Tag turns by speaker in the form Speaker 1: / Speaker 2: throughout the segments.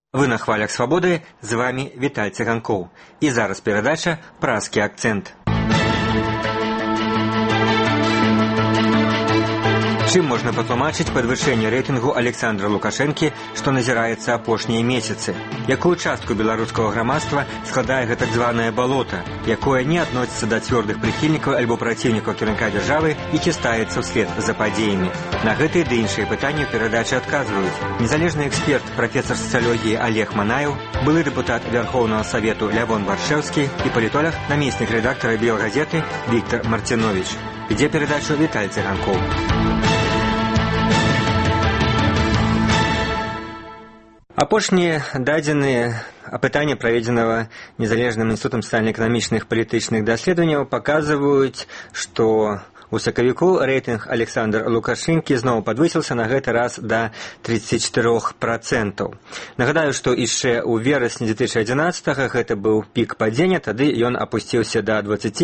Speaker 1: Вы на хвалях свабоды, з вами Віталь Цыганкоў. І зараз перадача «Празкі акцэнт». Чым можна патлумачыць падвышэнне рэйтынгу Александра Лукашэнкі, што назіраецца апошнія месяцы? Якую частку беларускага грамадства складае гэта так званае балота, якое не адносіцца да цвёрдых прыхільнікаў альбо праціўнікаў кіраўніка дзяржавы і цістаецца ўслед за падзеямі? На гэтыя ды іншыя пытанні ў перадачы адказваюць незалежны эксперт, прафесар сацыялогіі Олег Манаеў, былы дэпутат Вярхоўнага Савету Лявон Варшэўскі і палітолог, намеснік рэдактара Белгазеты Віктор Мартинович. Ідзе перадачу Віталь Цыганкоў. Апошнія дадзеныя апытання праведзенага незалежным інстытутам сацыяльна-эканамічных палітычных даследаванняў паказваюць, што у сакавіку рэйтынг Александра Лукашэнкі зноў падвысіўся на гэты раз да 34%. Нагадаю, што яшчэ ў верасні 2011-га гэта быў пік падзення, тады ён апусціўся да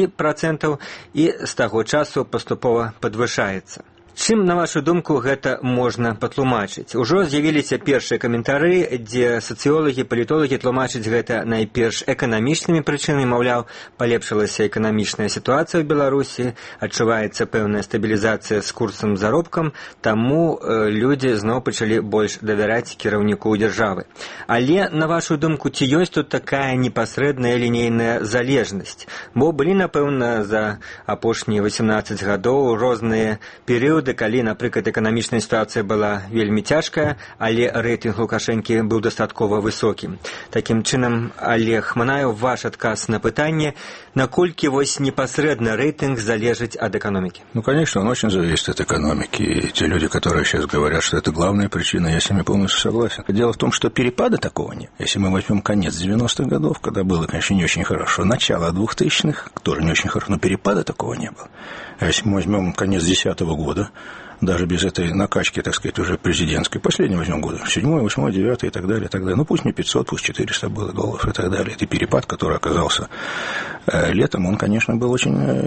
Speaker 1: 20% і з таго часу паступова падвышаецца. Чым, на вашу думку, гэта можна патлумачыць? Ужо з'явіліся першыя каментары, дзе сацыёлагі, палітолагі тлумачаць гэта найперш эканамічнымі прычынамі, маўляў, палепшылася эканамічная сітуацыя ў Беларусі, адчуваецца пэўная стабілізацыя з курсам заробкам, таму людзі зноў пачалі больш давяраць кіраўніку дзяржавы. Але, на вашу думку, ці ёсць тут такая непасрэдная лінейная залежнасць? Бо былі, напэўна, за апошнія 18 гадоў розныя перыяды, калі, напрыклад, эканамічная сітуацыя была вельмі цяжкая, але рэйтынг Лукашэнкі быў дастаткова высокім. Такім чынам, Олег Манаеў, ваш адказ на пытанне, наколькі вось непосредственно рейтинг залежит от экономики?
Speaker 2: Ну, конечно, он очень зависит от экономики. И те люди, которые сейчас говорят, что это главная причина, я с ними полностью согласен. Дело в том, что перепада такого нет. Если мы возьмем конец 90-х годов, когда было, конечно, не очень хорошо, начало 2000-х, тоже не очень хорошо, но перепада такого не было. А если мы возьмем конец 2010 года, даже без этой накачки, так сказать, уже президентской, последний возьмем года, 7-й, 8-й, 9-й и так далее, и так далее. Ну, пусть не 500, пусть 400 было долларов и так далее. Это перепад, который оказался летом, он, конечно, был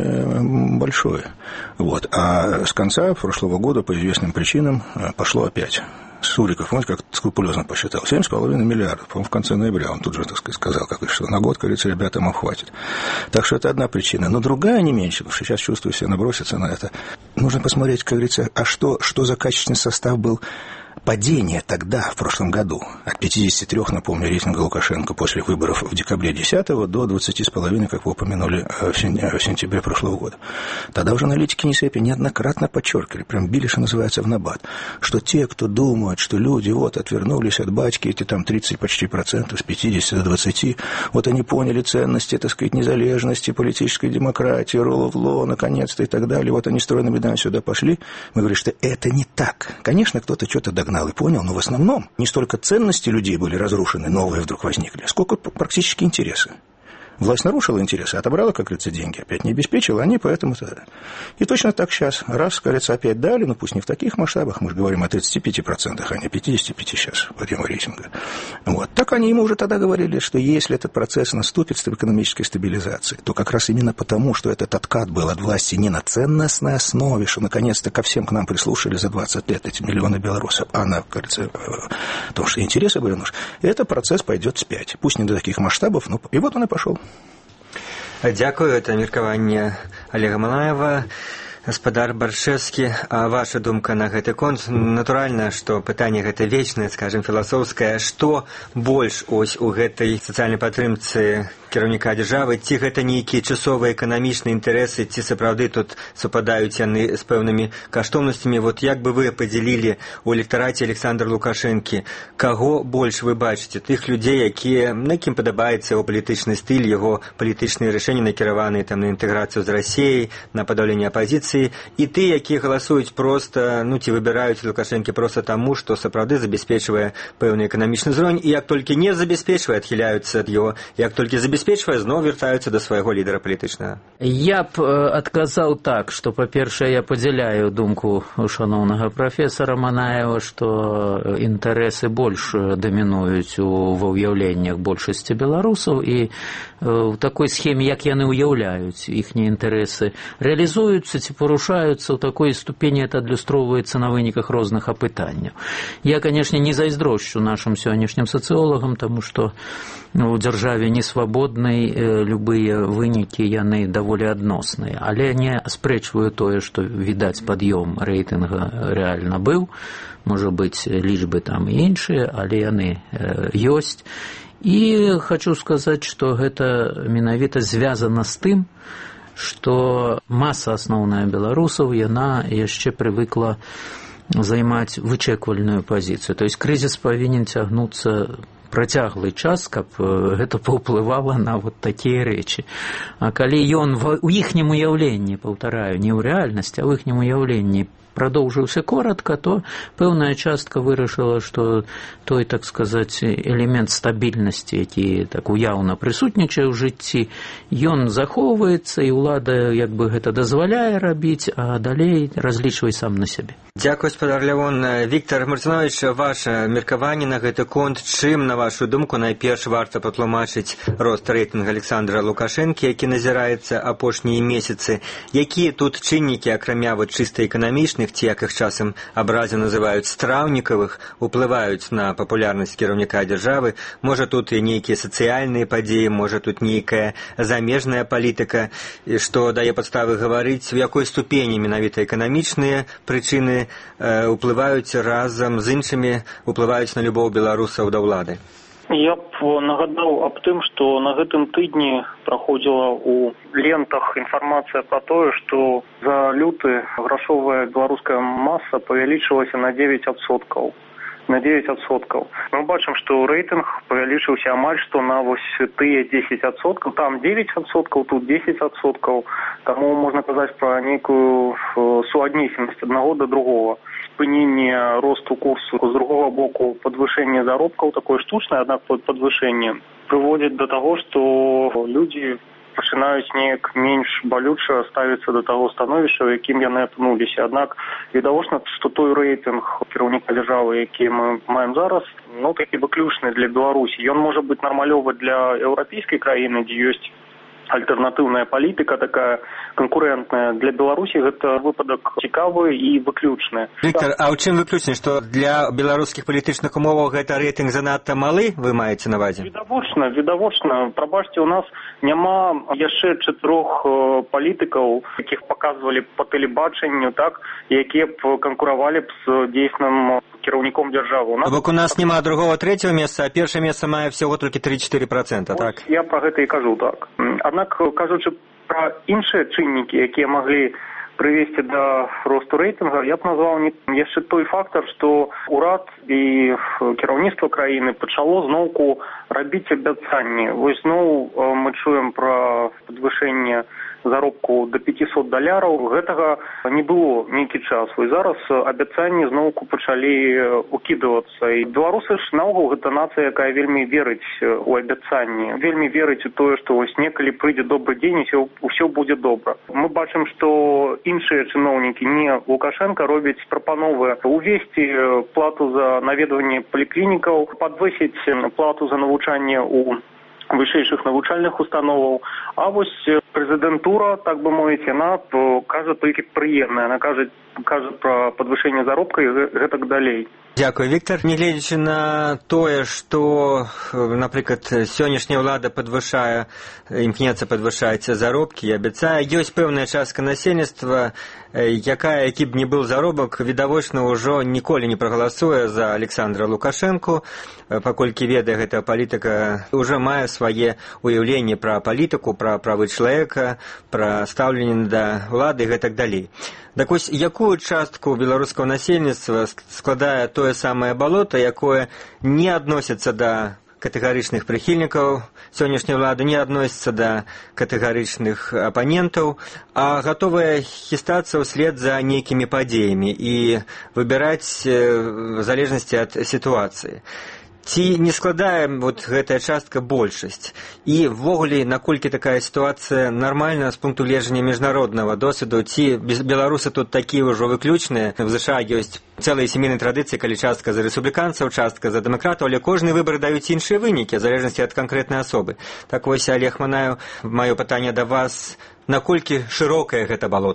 Speaker 2: очень большой. Вот. А с конца прошлого года по известным причинам пошло опять. Суриков, помните, как скрупулезно посчитал, 7,5 миллиардов, по-моему, в конце ноября, он тут же, так сказать, сказал, как и что, на год, говорится, ребята, нам хватит. Так что это одна причина. Но другая не меньше, потому что сейчас чувствую себя наброситься на это. Нужно посмотреть, как говорится, а что за качественный состав был падение тогда, в прошлом году, от 53, напомню, рейтинга Лукашенко после выборов в декабре 10-го до 20,5, как вы упомянули, в сентябре прошлого года. Тогда уже аналитики НИСЭПи неоднократно подчеркивали, прям били, что называется, в набат, что те, кто думают, что люди вот отвернулись от батьки, эти там 30 почти процентов, с 50 до 20, вот они поняли ценности, так сказать, незалежности, политической демократии, rule of law, наконец-то, и так далее, вот они стройными рядами сюда пошли, мы говорим, что это не так. Конечно, кто-то что-то догнал и понял, но в основном не столько ценности людей были разрушены, новые вдруг возникли, сколько практически интересы. Власть нарушила интересы, отобрала, как говорится, деньги, опять не обеспечила, они поэтому-то... И точно так сейчас, раз, кажется, опять дали, но пусть не в таких масштабах, мы же говорим о 35%, а не 55% сейчас подъема рейтинга. Вот. Так они ему уже тогда говорили, что если этот процесс наступит с экономической стабилизацией, то как раз именно потому, что этот откат был от власти не на ценностной основе, что наконец-то ко всем к нам прислушали за 20 лет эти миллионы белорусов, а на, кажется, потому что интересы были нужны, этот процесс пойдет вспять. Пусть не до таких масштабов, но и вот он и пошел.
Speaker 1: Дякую, это меркаванне Олега Манаева. Гаспадар Баршэвскі, а ваша думка на гэты конт? Натуральна, што пытанне гэта вечнае, скажем, філасофскае. Што больш ось у гэтай сацыяльнай падтрымцы кіраўніка дзяржавы? Ці гэта нейкія часовыя эканамічныя інтарэсы, ці сапраўды тут супадаюць яны з пэўнымі каштоўнасцямі? Вот як бы вы падзялілі ў электараце Александра Лукашэнкі? Каго больш вы бачыце? Тых людзей, якія, на кім падабаецца яго палітычны стыль, яго палітычныя рашэнні накіраваныя там на інтэграцыю з Расіяй, на падаўленне апазіцыі, і ты, якія галасуюць проста, ну, ці выбіраюць Лукашэнкі проста таму, што сапраўды забяспечвае пэўны эканамічны ўзровень, і як толькі не забяспечвае, адхіляюцца ад яго, як толькі забяспечвае, зноў вяртаюцца да свайго лідара палітычнага.
Speaker 3: Я б адказаў так, што, па-першае, я падзяляю думку шаноўнага прафесара Манаева, што інтарэсы больш дамінуюць ва ўяўленнях большасці беларусаў, і ў такой схеме, як яны ўяўляюць, іхнія інтарэсы рэалізуюцца ці парушаюцца ў такой ступені, это адлюстроўваецца на выніках розных апытанняў. Я, канешне, не зайздрошчу нашым сённяшнім сацыолагам, таму што у дзяржаве несвабоднай любыя вынікі яны даволі адносныя, але не аспрэчваю тое, што відаць пад'ём рэйтынга рэальна быў, можа быць лічбы там і іншыя, але яны ёсць. І хочу сказаць, што гэта менавіта звязана з тым, што маса асноўная беларусаў, яна яшчэ прывыкла займаць вычэквальную пазіцыю. То есть крызіс павінен цягнуцца працяглы час, каб гэта паўплывала на вот такія рэчы. А калі ён у іхнім уяўленні, паўтараю, не ў рэальнасці, а ў іхнім уяўленні продолжился коротко, то пэўная частка вырашыла, што той, так сказаць, элемент стабільнасці, які так уяўна прысутнічае ў жыцці, ён захоўваецца, і ўлада як бы гэта дазваляе рабіць, а далей разлічвай сам на сябе.
Speaker 1: Дзякуй, спадар Лявон. Віктор Мартынович, ваше меркаванне на гэты конт, чым, на вашу думку, найперш варта патлумачыць рост рэйтынга Александра Лукашэнкі, які назіраецца апошнія месяцы? Якія тут чыннікі, акрамя вот чыста эканамічных, ці, як іх часам абраза называюць, страўнікавых, уплываюць на папулярнасць кіраўніка дзяржавы? Можа, тут і нейкія сацыяльныя падзеі, можа, тут нейкая замежная палітыка, што дае падставы гаварыць, у якой ступені менавіта эканамічныя прычыны уплываюць разам з іншымі, уплываюць на любоў беларусаў да ўлады?
Speaker 4: Я б нагадаў аб тым, што на гэтым тыдні праходзіла ў лентах інфармацыя пра тое, што за люты грашовая беларуская маса павялічылася на 9%. На 9%. Мы бачым, што рэйтынг павялічыўся амаль што на вось тыя 10%. Там 9%, тут 10%. Таму можна казаць пра нейкую суаднесенасць аднаго да другога. Спыненне росту курсу, з другого боку падвышэнне заробкаў, такое штучнае, аднак падвышэнне прыводзіць да таго, што людзі пачынаюць неяк менш балюча ставіцца да таго становішча, у якім яны апынуліся. Аднак відавочна, што той рэйтынг кіраўніка дзяржавы, які мы маем зараз, такі выключны для Беларусі. Ён можа быць нармалёвы для еўрапейскай краіны, дзе ёсць альтэрнатыўная палітыка, такая канкурэнтная. Для Беларусі гэта выпадак цікавы і выключны.
Speaker 1: Віктор, а ў чым выключны? Што для беларускіх палітычных умоваў гэта рэйтынг занадта малы, вы маеце на ўвазе?
Speaker 4: Відавочна. Прабачце, у нас няма яшчэ 4 палітыкаў, якіх паказвалі па тэлебачанню, так, якія б канкуравалі б з дзейсным кіраўніком дзяржавы.
Speaker 1: Бок у нас няма другого третьего месца, а першае месца мае всего толькі 3-4%, так?
Speaker 4: Я пра гэта і кажу, так. Аднак, кажучы пра іншыя чыннікі, якія маглі прывесці да росту рэйтынга, я б назваў яшчэ той фактар, што ўрад і кіраўніцтва краіны пачало зноўку рабіць абяцанні. Вось зноў мы чуем пра падвышэнне заробку до $500. Гэтага не было нейкі час. І зараз абяцанні зноўку пачалі укідвацца. І беларусы ж наогул гэта нацыя, якая вельмі верыць у абяцанні. Вельмі верыць у тое, што вось некалі прыйдзе добры дзень і ўсё будзе добра. Мы бачым, што іншыя чыноўнікі, не Лукашенко, робяць прапановы увесці плату за наведванне паліклінікаў, падвысіць плату за навучанне ў вышэйшых навучальных установаў. А вось прэзідэнтура, так бы мовіць, яна кажа толькі прыемнае. Яна кажа пра падвышэнне заробка і гэтак далей.
Speaker 1: Дзякуй, Віктор. Нягледзячы на тое, што, напрыклад, сённяшняя ўлада імкнецца падвышаць заробкі і абяцае, ёсць пэўная частка насельніцтва, які б не быў заробак, відавочна ўжо ніколі не прагаласуе за Александра Лукашэнку, паколькі ведае гэта палітыка, ўжо мае свае уяўленні пра палітыку, пра правы чалавека, пра стаўленне да ўлады і гэтак далей. Так вось, якую частку беларускага насельніцтва складае тое самае балота, якое не адносіцца да катэгарычных прыхільнікаў сённяшняй улады, не адносіцца да катэгарычных апанентаў, а гатовая хістацца ўслед за нейкімі падзеямі і выбіраць в залежнасці ад сітуацыі? Ці не складае вот гэтая частка большасць? І ввогуле, наколькі такая сітуацыя нармальна з пункту гледжання міжнароднага досведу, ці беларусы тут такія ўжо выключныя? В США ёсць цэлыя сямейныя традыцыі, калі частка за рэспубліканцаў, частка за дэмакратаў, але кожны выбар даюць іншыя вынікі, в залежнасці ад канкрэтнай асобы. Так вось, Олег Манаеў, маё пытанне да вас, наколькі шырокае гэта балота?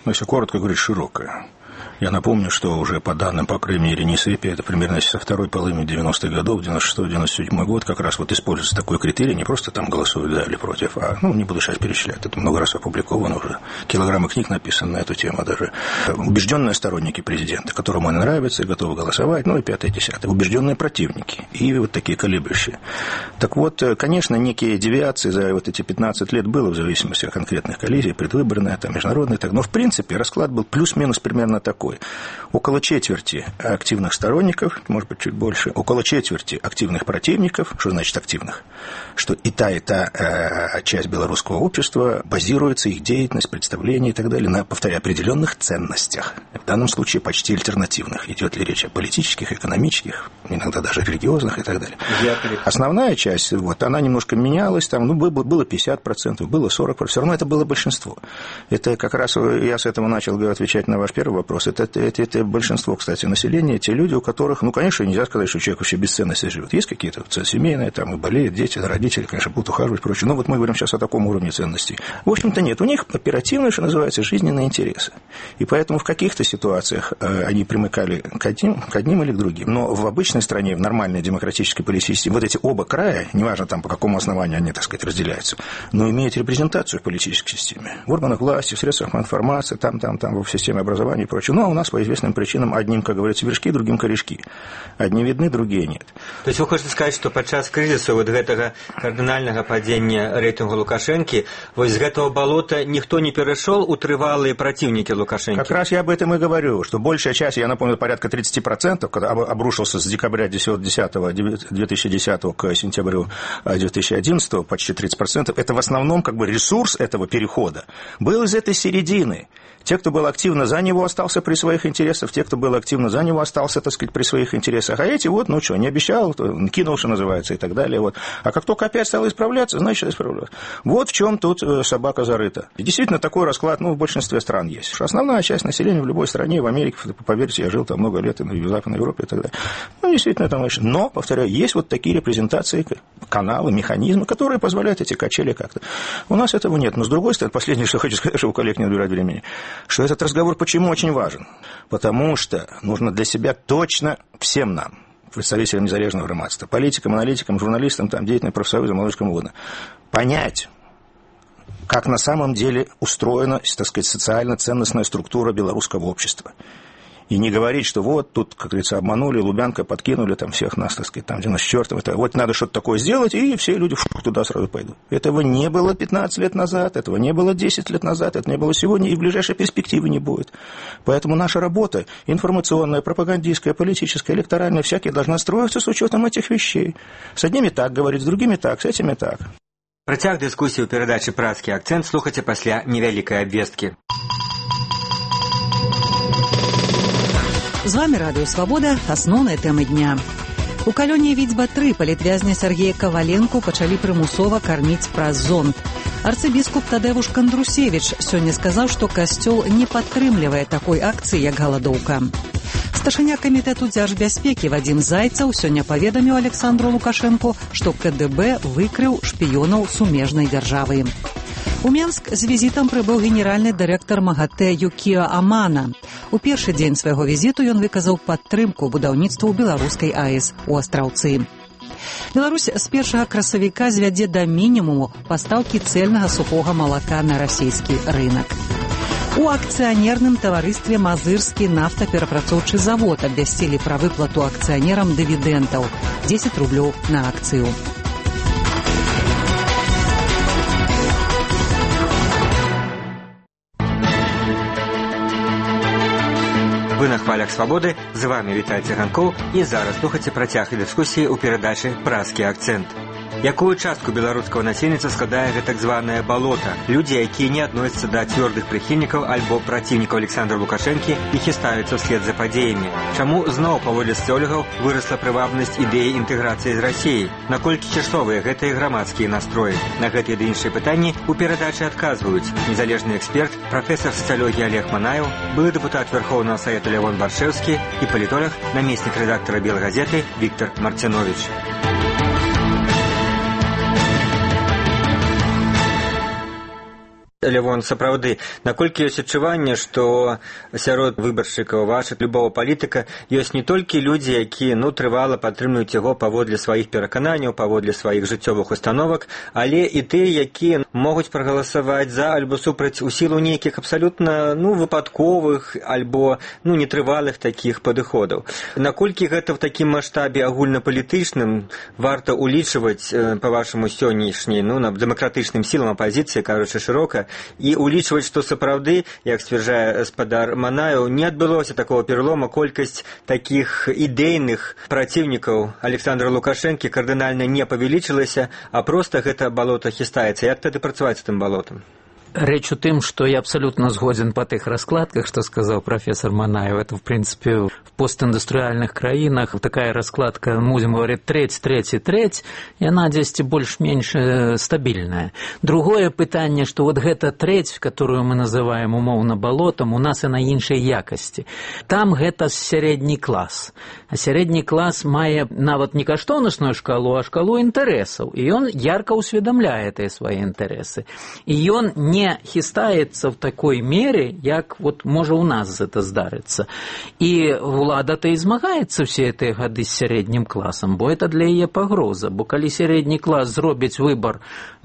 Speaker 2: если коротко говорить, широкая. Я напомню, что уже по данным, по крайней мере, НИСЭПи, это примерно со второй половины 90-х годов, 96-97 год, как раз вот используется такой критерий, не просто там голосуют за или против, а, не буду сейчас перечислять, это много раз опубликовано уже, килограммы книг написаны на эту тему даже. Убежденные сторонники президента, которым он нравится и готовы голосовать, и 5-10. Убежденные противники и вот такие колеблющие. Так вот, конечно, некие девиации за вот эти 15 лет было в зависимости от конкретных коллизий, предвыборные, там, международные, так, но в принципе расклад был плюс-минус примерно такой. Около четверти активных сторонников, может быть, чуть больше, около четверти активных противников. Что значит активных? Что и та часть белорусского общества базируется, их деятельность, представления и так далее, на, повторяю, определенных ценностях. В данном случае почти альтернативных. Идет ли речь о политических, экономических, иногда даже религиозных и так далее. Основная часть, она немножко менялась, там, было 50%, было 40%, все равно это было большинство. Это как раз я с этого начал отвечать на ваш первый вопрос. Это большинство, кстати, населения, те люди, у которых, конечно, нельзя сказать, что человек вообще без ценностей живет. Есть какие-то семейные, там, и болеют дети, родители, конечно, будут ухаживать и прочее. Но вот мы говорим сейчас о таком уровне ценностей. В общем-то, нет. У них оперативные, что называется, жизненные интересы. И поэтому в каких-то ситуациях они примыкали к одним или к другим. Но в обычной стране, в нормальной демократической политической системе, вот эти оба края, неважно там по какому основанию они, так сказать, разделяются, но имеют репрезентацию в политической системе. В органах власти, в средствах информации, там, в системе образования и прочее. Но у нас по известным причинам одним, как говорится, вершки, другим корешки. Одни видны, другие нет.
Speaker 1: То есть вы хотите сказать, что падчас кризису вот гэтага кардынальнага падзення рэйтынгу Лукашэнкі, вот из этого болота никто не перешел у трывалые противники Лукашэнкі?
Speaker 2: Как раз я об этом и говорю, что большая часть, я напомню, порядка 30%, когда обрушился с декабря 2010 к сентябрю 2011, почти 30%, это в основном ресурс этого перехода был из этой середины. Те, кто был активно за него, остался при своих интересах, те, кто был активно за него, остался, так сказать, при своих интересах. А эти не обещал, кинул, что называется, и так далее. А как только опять стал исправляться, значит, исправляться. Вот в чем тут собака зарыта. И действительно, такой расклад, в большинстве стран есть. Основная часть населения в любой стране, в Америке, поверьте, я жил там много лет, и в Западной Европе и так далее. Действительно, там, но, повторяю, есть вот такие репрезентации, каналы, механизмы, которые позволяют эти качели как-то. У нас этого нет. Но, с другой стороны, последнее, что хочу сказать, чтобы у коллег не отбирать времени, что этот разговор почему очень важен? Потому что нужно для себя точно всем нам, представителям незалежного громадства, политикам, аналитикам, журналистам, деятельным профсоюзам, молодежкам угодно, понять, как на самом деле устроена, так сказать, социально-ценностная структура белорусского общества. И не говорить, что тут, как говорится, обманули, Лубянка подкинули всех нас, так сказать, 94-го. Надо что-то такое сделать, и все люди туда сразу пойдут. Этого не было 15 лет назад, этого не было 10 лет назад, это не было сегодня, и в ближайшей перспективе не будет. Поэтому наша работа, информационная, пропагандистская, политическая, электоральная, всякие, должна строиться с учетом этих вещей. С одними так говорить, с другими так, с этими так.
Speaker 1: Працяг дыскусіі ў перадачы «Празкі акцэнт» слухайце пасля невялікай абвесткі.
Speaker 5: З вами Радыё Свабода, асноўныя тэмы дня. У калоніі Відзьба-3 палітвязня Сергея Каваленку пачалі прымусова карміць праз зонд. Арцыбіскуп Тадэвуш Кандрусевіч сёння сказаў, што касцёл не падтрымлівае такой акцыі, як галадоўка. Старшыня камітэту дзяржбяспекі Вадзім Зайцаў сёння паведаміў Александру Лукашэнку, што КДБ выкрыў шпіёнаў сумежнай дзяржавы. У Менск з візітам прыбыў генеральны дырэктар МАГАТЭ Юкіо Амана. У першы дзень свайго візіту ён выказаў падтрымку будаўніцтву беларускай АЭС у Астраўцы. Беларусь з 1 красавіка звядзе да мінімуму пастаўкі цэльнага сухога малака на расійскі рынак. У акцыянерным таварыстве «Мазырскі нафтаперапрацоўчы завод» абвясцілі пра выплату акцыянерам дывідэнтаў 10 рублёў на акцыю.
Speaker 1: Вы на хвалях свабоды, з вами Віталь Циганкоў, і зараз слухайце працяг і дыскусіі ў перадачы «Празкі акцэнт». Якую частку беларускага насельніцтва складае гэтак званае балота? Людзі, якія не адносяцца да цвёрдых прыхільнікаў альбо праціўнікаў Александра Лукашэнкі і хістаюцца ўслед за падзеямі. Чаму зноў паводле соцёлагаў вырасла прывабнасць ідэі інтэграцыі з Расіяй? Наколькі часовыя гэтыя грамадскія настроі? На гэтыя ды іншыя пытанні ў перадачы адказваюць незалежны эксперт, прафесар сацыялогіі Олег Манаев, былы дэпутат Верховнага Савета Лявон Баршэўскі і палітолог, намеснік рэдактара Белгазеты Віктор Марцінович. Лявон, сапраўды, наколькі ёсць адчуванне, што сярод выбаршчыкаў вашых любого палітыка ёсць не толькі людзі, якія трывала падтрымліваюць яго паводле сваіх перакананняў, паводле сваіх жыццёвых установак, але і тыя, якія могуць прагаласаваць за альбо супраць у сілу нейкіх абсалютна выпадковых альбо нетрывалых такіх падыходаў. Наколькі гэта в такім маштабе агульнапалітычным варта улічваць, па-вашаму, сённяшняй дэмакратычным сілам апазіцыі, кажучы шырока, і улічваць, што сапраўды, як сцвярджае гаспадар Манаеў, не адбылося такого пералома, колькасць такіх ідэйных праціўнікаў Александра Лукашэнкі кардынальна не павялічылася, а проста гэта балота хістаецца. Як тады працаваць з тым балотам?
Speaker 3: Речь у том, что я абсолютно сгоден по тех раскладках, что сказал профессор Манаев. Это, в принципе, в постиндустриальных краинах такая раскладка, будем говорить, треть, и она здесь больше-меньше стабильная. Другое питание, что вот эта треть, которую мы называем умовно болотом, у нас и на іншай якости. Там это средний класс. А средний класс мае нават не каштоўнасную шкалу, а шкалу интересов. И он ярко усведомляет эти свои интересы. И он не хістаецца в такой мере, як вот можа у нас это здарыцца. І ўлада-то і змагаецца все гэтыя гады з сярэднім класам, бо это для яе пагроза. Бо калі сярэдні клас зробіць выбор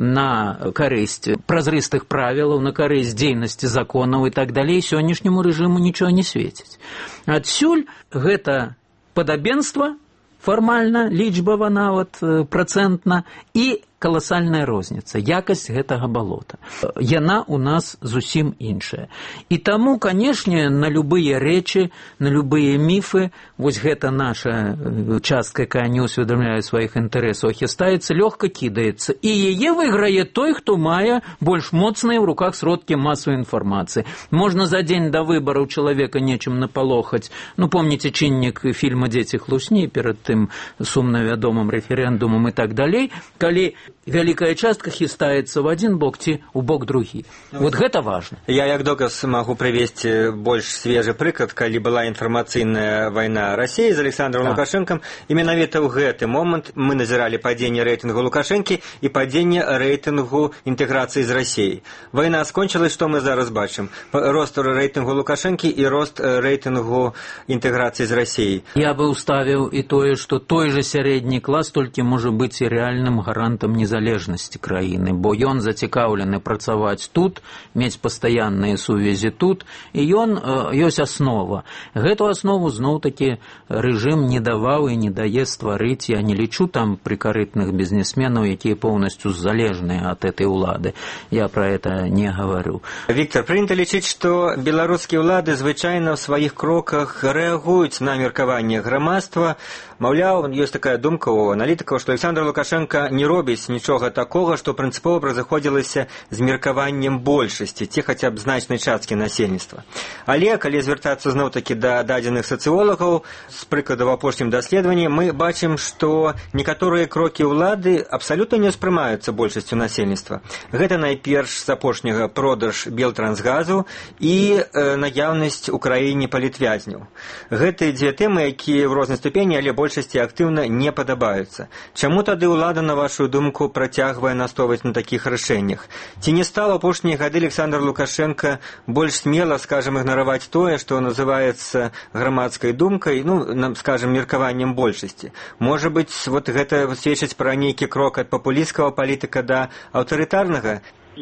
Speaker 3: на карысць празрыстых правілаў, на карысць дзейнасці законаў і так далей, сённяшняму рэжыму нічого не свеціць. Адсюль гэта падабенства фармальна, лічбава нават працэнтна, і колоссальная розніца, якасць гэтага балота. Яна у нас зусім іншая. І таму, канешне, на любыя рэчы, на любыя міфы, вось гэта наша частка, якая не усведамляе сваіх інтарэсаў, хістаецца, лёгка кідаецца. І яе выйграе той, хто мае больш моцныя ў руках сродкі масавай інфармацыі. Можна за дзень да выбараў чалавека нечым напалохаць. Помніце чыннік фільма «Дзеці хлусні» перад тым сумна вядомым рэферэндумам і так далей, калі вялікая частка хістаецца в один бок ці ў бок другі. Вот гэта важна.
Speaker 1: Я як доказ магу прывесці больш свежы прыклад, калі была інфармацыйная вайна Расіі з Александром Лукашэнкам, і менавіта ў гэты момант мы назіралі падзенне рэйтынгу Лукашэнкі і падзенне рэйтынгу інтэграцыі з Расіяй. Вайна скончылась, што мы зараз бачым? Рост рэйтынгу Лукашэнкі і рост рэйтынгу інтэграцыі з Расіяй.
Speaker 3: Я бы уставіў і тое, што той же сярэдні клас толькі можа быць і рэальным гарантам незалежнасці краіны, бо ён зацікаўлены працаваць тут, мець пастаянныя сувязі тут, і ён ёсць аснова. Гэту аснову зноў-такі рэжым не даваў і не дае стварыць. Я не лічу там прикарытных бізнесменаў, якія поўнасцю залежныя ад этой улады. Я про это не говорю.
Speaker 1: Віктор, прынята лічыць, што беларускія ўлады звычайна ў сваіх кроках рэагуюць на меркаванне грамадства. Маўляў, ёсць такая думка у аналітыкаў, што Александр Лукашенко не робіць нічога такога, што прынцыпова разыходзілася з меркаваннем большасці, ці хаця б значнай часткі насельніцтва. Але, калі звяртацца зноў-такі да дадзеных сацыолагаў, з прыкладу в апошнім даследаванні, мы бачым, што некаторыя крокі ўлады абсалютна не ўспрымаюцца большасцю насельніцтва. Гэта найперш з апошняга продаж Белтрансгазу і наяўнасць у краіне палітвязняў. Гэтыя дзве тэмы, якія ў рознай ступені, але большасці актыўна не падабаюцца. Чаму тады ўлада, на вашу думку, працягвае настойваць на такіх рашэннях? Ці не стала апошнія гады Александр Лукашенко больш смела, скажем, ігнараваць тое, што называецца грамадскай думкай, скажем, меркаваннем большасці? Можа быць, вот гэта сведчыць пра нейкі крок ад папулісцкага палітыка да аўтарытарнага?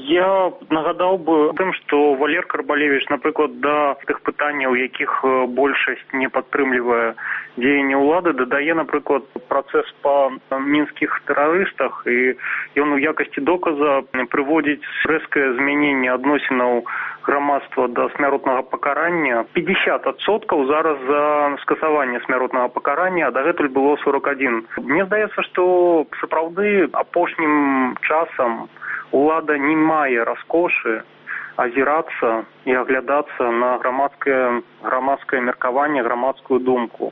Speaker 4: Я нагадаў бы тым, што Валер Карбалевіч, напрыклад, да тых пытанняў, якіх большасць не падтрымлівае дзеянне ўлады, дадае, напрыклад, працэс па мінскіх тэрарыстах, і ён у якасці доказа прыводзіць рэзкае змяненне адносінаў грамадства да смяротнага пакарання. 50% зараз за скасаванне смяротнага пакарання, а дагэтуль было 41. Мне здаецца, што сапраўды апошнім часам улада не мае раскошы азірацца і аглядацца на грамадскае меркаванне, грамадскую думку.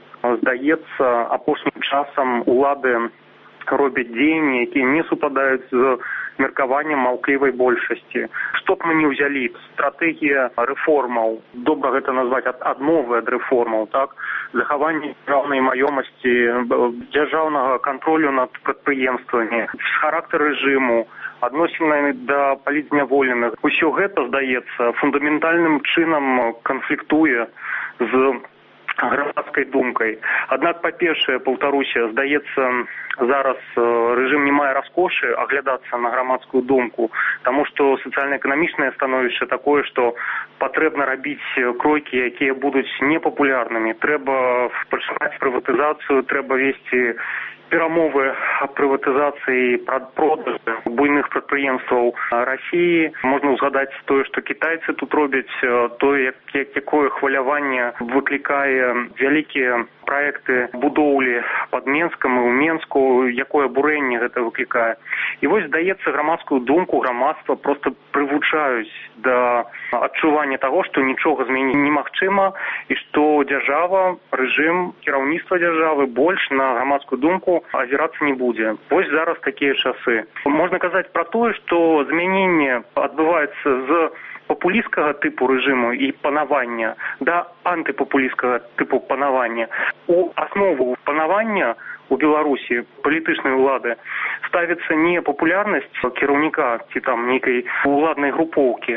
Speaker 4: Здаецца, апошнім часам улады робяць дзеянні, якія не супадаюць з меркаваннем маўклівай большасці. Што б мы не ўзялі, стратэгія рэформаў, добра гэта назваць адмовы ад рэформаў, так? Захаванне дзяржаўнай маёмасці, дзяржаўнага кантролю над прадпрыемствамі, характар рэжыму, адносіны да палітзняволеных. Усё гэта, здаецца, фундаментальным чынам канфліктуе з грамадскай думкай. Аднак, па-першае, паўтаруся, здаецца, зараз рэжым не мае раскошы аглядацца на грамадскую думку, таму што сацыяльна-эканамічнае становішча такое, што патрэбна рабіць крокі, якія будуць непапулярнымі. Трэба пачынаць прыватызацыю, трэба весці перамовы аб прыватызацыі, продажу буйных прадпрыемстваў Расіі. Можна ўзгадаць тое, што кітайцы тут робяць, тое, якое хваляванне выклікае вялікія праекты будоўлі пад Менскам і ў Менску, якое абурэнне гэта выклікае. І вось, здаецца, грамадскую думку грамадства проста прывучаюць да адчування таго, што нічога змяніць немагчыма і што дзяржава, рэжым, кіраўніцтва дзяржавы больш на грамадскую думку азірацца не будзе. Вось зараз такія часы. Можна казаць пра тое, што змяненне адбываецца з папулісцкага тыпу рэжыму і панавання да антыпапулісцкага тыпу панавання. У аснову панавання у Беларусі палітычнай улады ставіцца не папулярнасць кіраўніка ці там нейкай уладнай групоўкі,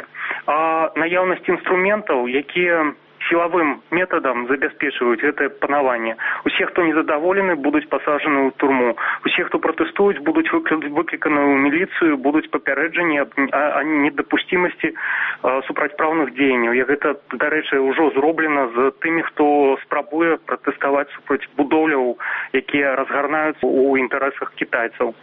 Speaker 4: а наяўнасць інструментаў, якія сілавым метадам забяспечваюць гэтае панаванне. Усе, хто незадаволены, будуць пасаджаны ў турму. Усе, хто пратэстуюць, будуць выкліканы ў міліцыю, будуць папярэджанні о недапусцімасці супрацьпраўных дзеянняў. І гэта, дарэчы, ўжо зроблена з тымі, хто спрабуе пратэставаць супраць будоўляў, якія разгарнаюцца ў інтарэсах кітайцаў.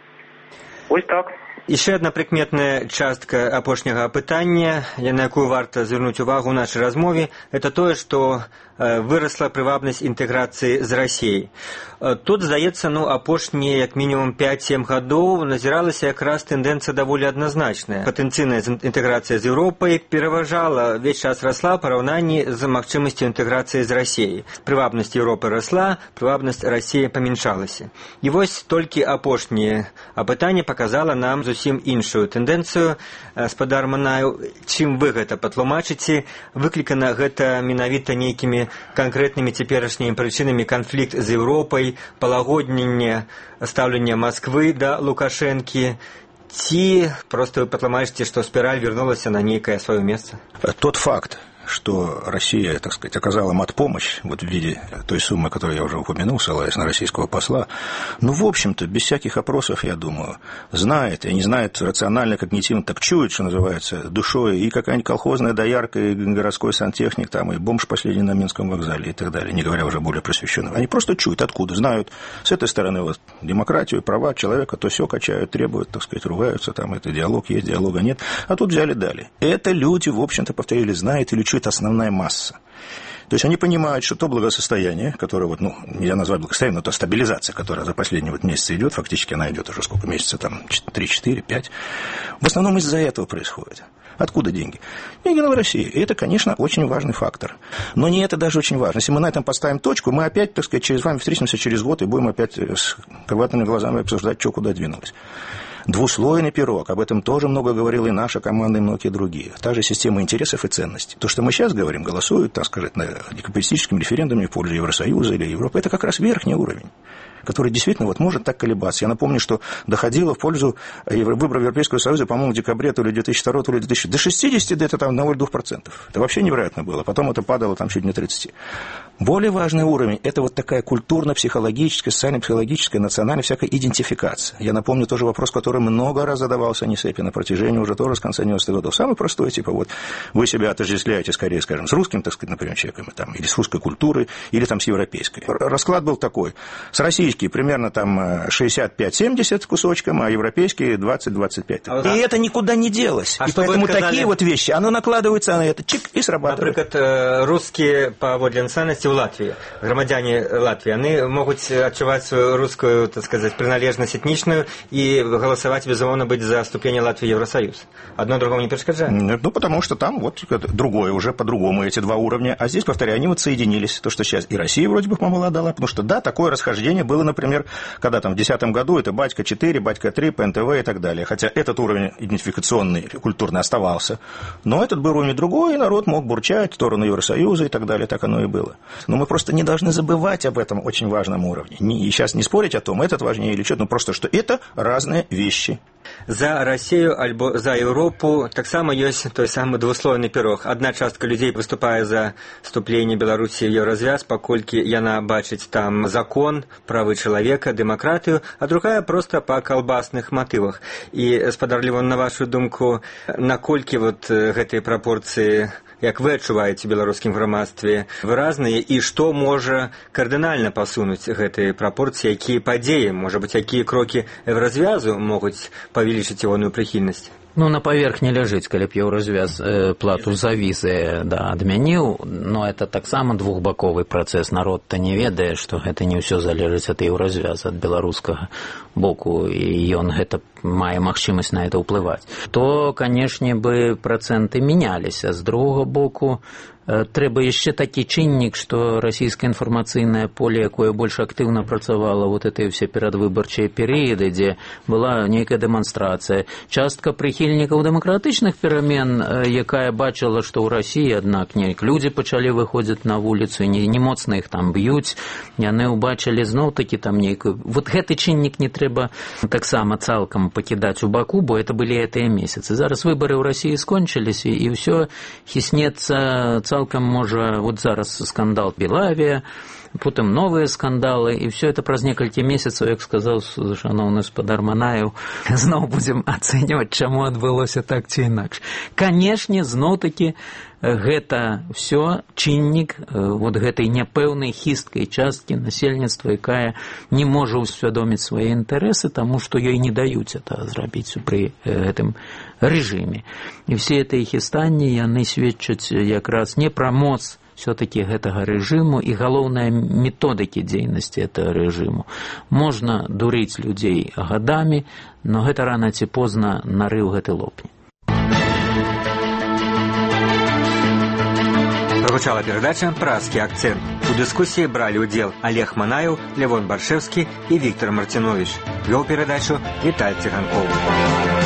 Speaker 4: Ось так.
Speaker 1: Яшчэ адна прыкметная частка апошняга апытання, на якую варта звярнуць увагу ў нашай размове, это тое, што вырасла прывабнасць інтэграцыі з Расіяй. Тут, здаецца, апошнія як мінімум 5-7 гадоў назіралася якраз тэндэнцыя даволі адназначная. Патэнцыйная інтэграцыя з Еўропай пераважала, увесь час расла ў параўнанні з магчымасцю інтэграцыі з Расіяй. Прывабнасць Еўропы расла, прывабнасць Расіі памяншалася. І вось толькі апошняе апытанне паказала нам зусім іншую тэндэнцыю. Спадар Манаю, чым вы гэта патлумачыце? Выклікана гэта менавіта нейкімі канкрэтнымі цяперашнімі прычынамі канфлікт з Еўропай, палагодненне стаўлення Масквы да Лукашэнкі, ці проста вы патлумачыце, што спіраль вярнулася на нейкае сваё месца?
Speaker 2: Тот факт, что Россия, так сказать, оказала матпомощь вот в виде той суммы, которую я уже упомянул, ссылаясь на российского посла, в общем-то, без всяких опросов, я думаю, знает, и не знает рационально, когнитивно, так чует, что называется, душой, и какая-нибудь колхозная доярка, и городской сантехник, там, и бомж последний на Минском вокзале, и так далее, не говоря уже более просвещенного. Они просто чуют, откуда, знают, с этой стороны вот демократию, права человека, то все качают, требуют, так сказать, ругаются, там, это диалог есть, диалога нет, а тут взяли, дали. Это люди, в общем-то, повторили, знают или чует основная масса. То есть они понимают, что то благосостояние, которое вот, нельзя назвать благосостоянием, но то стабилизация, которая за последние вот месяцы идет, фактически она идет уже сколько месяцев, там 3, 4, 5, в основном из-за этого происходит. Откуда деньги? Деньги в России. И это, конечно, очень важный фактор. Но не это даже очень важно. Если мы на этом поставим точку, мы опять, так сказать, с вами встретимся через год и будем опять с крылатыми глазами обсуждать, что куда двинулось. Двуслойный пирог, об этом тоже много говорила и наша команда, и многие другие. Та же система интересов и ценностей. То, что мы сейчас говорим, голосуют, так сказать, на декапиталистическом референдуме в пользу Евросоюза или Европы, это как раз верхний уровень, который действительно вот может так колебаться. Я напомню, что доходило в пользу выборов Европейского Союза, по-моему, в декабре то ли 2002, то ли 2000, до 60, где-то там 0,2%. Это вообще невероятно было. Потом это падало там чуть не 30%. Более важный уровень – это вот такая культурно-психологическая, социально-психологическая, национальная всякая идентификация. Я напомню тоже вопрос, который много раз задавался Нисепи на протяжении уже тоже с конца 90-х годов. Самый простой, типа вот вы себя отождествляете скорее, скажем, с русским, так сказать, например, человеком, там, или с русской культурой, или там с европейской. Расклад был такой. С российские примерно там 65-70 кусочком, а европейские 20-25. И это никуда не делось. И поэтому такие вот вещи, оно накладывается на это, чик, и срабатывает.
Speaker 1: Например, русские паводле национальности в Латвии, громадяне Латвии, они могут отчувать свою русскую, так сказать, принадлежность этничную и голосовать, безусловно, быть за вступление Латвии в Евросоюз. Одно другому не перешкоджает?
Speaker 2: Ну, потому что там вот другое уже, по-другому эти два уровня. А здесь, повторяю, они вот соединились. То, что сейчас и Россия вроде бы помолодала, потому что, да, такое расхождение было было, например, когда там в 2010 году это «Батька-4», «Батька-3», ПНТВ и так далее. Хотя этот уровень идентификационный, культурный оставался. Но этот был уровень другой, и народ мог бурчать в сторону Евросоюза и так далее. Так оно и было. Но мы просто не должны забывать об этом очень важном уровне. И сейчас не спорить о том, этот важнее или что-то, но просто, что это разные вещи.
Speaker 1: За Россию альбо за Европу таксама ёсць той самы двуслойны пірог. Адна частка людзей выступае за вступленне Беларусі ў еўразвяз, паколькі яна бачыць там закон, правы чалавека, дэмакратыю, а другая проста па калбасных матывах. І, спадар Левон, на вашу думку, наколькі гэтыя прапорцыі, як вы адчуваеце ў беларускім грамадстве, выразныя, і што можа кардынальна пасунуць гэтыя прапорцыі, якія падзеі, можа быць, якія крокі еўразвязу могуць павялічыць ягоную прыхільнасць?
Speaker 3: Ну, на паверхні ляжыць, калі б еўразвяз плату за візы адмяніў, но это таксама двухбаковы працэс. Народ-то не ведае, што гэта не ўсё залежыць ад еўразвяза, ад беларускага боку, і ён гэта мае магчымасць на это ўплываць. То, канешне, бы працэнты мяняліся. З другога боку, трэба яшчэ такі чыннік, што расійскае інфармацыйнае поле, якое больш актыўна працавала этой ўсе перадвыбарчыя перыяды, дзе была нейкая дэманстрацыя. Частка прыхільнікаў дэмакратычных перамен, якая бачыла, што ў Расіі, аднак, людзі пачалі выходзіць на вуліцу, не моцна іх там б'юць, яны ўбачылі зноў-такі там нейкую... Гэты чыннік не трэба таксама цалкам пакідаць у баку, бо это былі гэтыя месяцы. Зараз выбары ў Расіі скончыліся, і ўсё хіснецца цалкам можа, зараз скандал Белавія, потым новыя скандалы, і все это праз некалькі месяцаў, як сказаў шаноўны спадар Манаеў, зноў будзем ацэньваць, чаму адбылося так ці інакш. Канешне, зноў-такі гэта все чыннік гэтай няпэўнай хісткай часткі насельніцтва, якая не можа ўсвядоміць свае інтарэсы, таму што ёй не даюць это зрабіць пры гэтым рэжыме. І все гэтыя хістанні, яны сведчаць якраз не пра моц все-таки гэтага рэжыму і галоўнае методыкі дзейнасці гэтага рэжыму. Можна дурыць людзей гадамі, но гэта рана ці позна нарыў гэты лопне.
Speaker 1: Прагучала перадача «Празкі акцэнт». У дыскусіі бралі ўдзел Олег Манаеў, Левон Баршэвскі і Віктор Мартинович. Вёў перадачу Віталь Ціганкоў.